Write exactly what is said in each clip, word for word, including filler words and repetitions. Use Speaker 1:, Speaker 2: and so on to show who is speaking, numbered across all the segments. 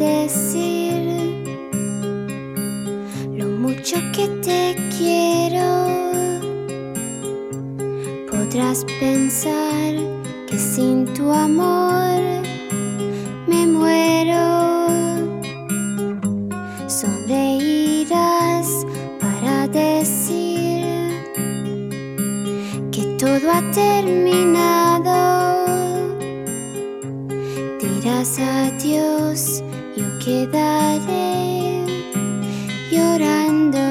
Speaker 1: decir lo mucho que te quiero. Podrás pensar que sin tu amor me muero. Sonreirás para decir que todo ha terminado. Dirás adiós, yo quedaré llorando.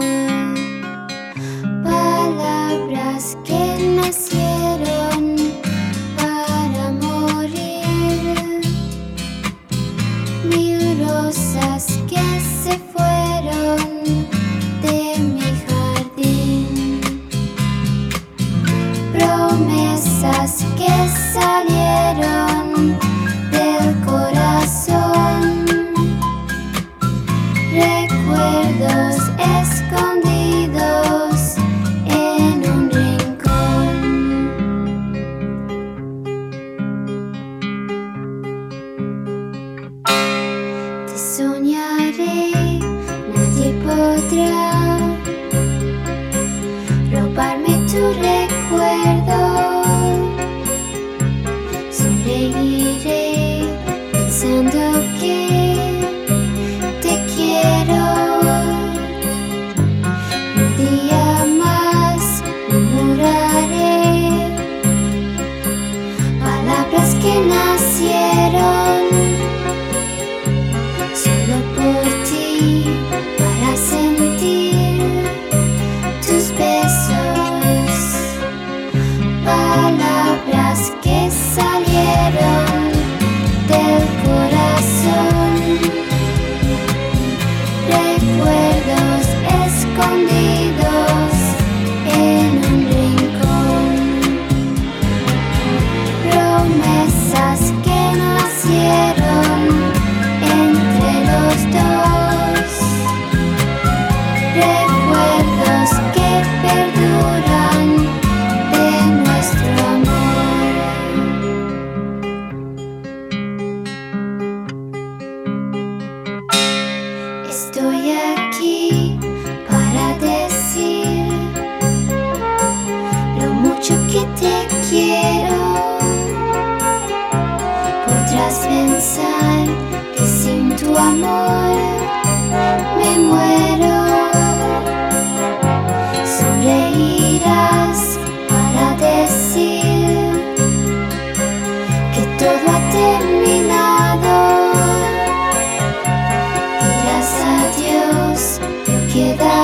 Speaker 1: Palabras que nacieron para morir, mil rosas que se fueron de mi jardín, promesas que salieron del corazón, recuerdos escondidos en un rincón. Te soñaré, nadie podrá robarme tu recuerdo. Sonreiré pensando que te quiero. Un día más murmuraré palabras que nacieron solo por ti, para sentir tus besos. Palabras que salieron del corazón, recuerdos escondidos en un rincón, promesas que nacieron entre los dos, recuerdos que perduran de nuestro amor. Estoy aquí para decir lo mucho que te quiero. Podrás pensar que sin tu amor me muero. Sonreirás para decir que todo ha terminado. Dirás adiós, yo quedaré